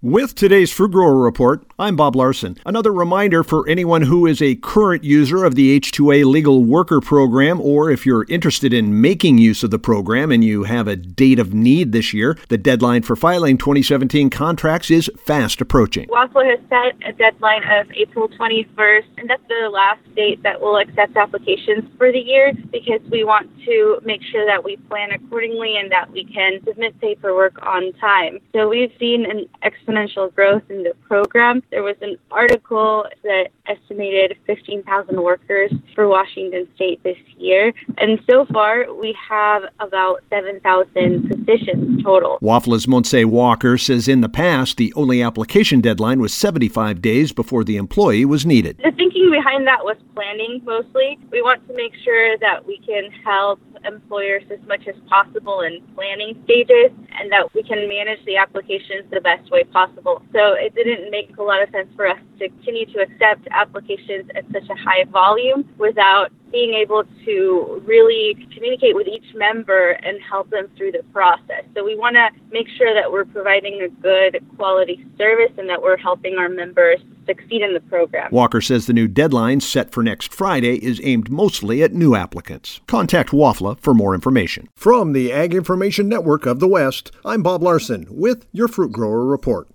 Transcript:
With today's Fruit Grower Report, I'm Bob Larson. Another reminder for anyone who is a current user of the H-2A Legal Worker Program, or if you're interested in making use of the program and you have a date of need this year, the deadline for filing 2017 contracts is fast approaching. WAFLA has set a deadline of April 21st, and that's the last date that we'll accept applications for the year because we want to make sure that we plan accordingly and that we can submit paperwork on time. So we've seen an exponential growth in the program. There was an article that estimated 15,000 workers for Washington State this year, and so far we have about 7,000 positions total. WAFLA's Montse Walker says in the past, the only application deadline was 75 days before the employee was needed. The thinking behind that was planning mostly. We want to make sure that we can help employers as much as possible in planning stages and that we can manage the applications the best way possible. So it didn't make a lot of sense for us to continue to accept applications at such a high volume without being able to really communicate with each member and help them through the process. So we want to make sure that we're providing a good quality service and that we're helping our members succeed in the program. Walker says the new deadline set for next Friday is aimed mostly at new applicants. Contact WAFLA for more information. From the Ag Information Network of the West, I'm Bob Larson with your Fruit Grower Report.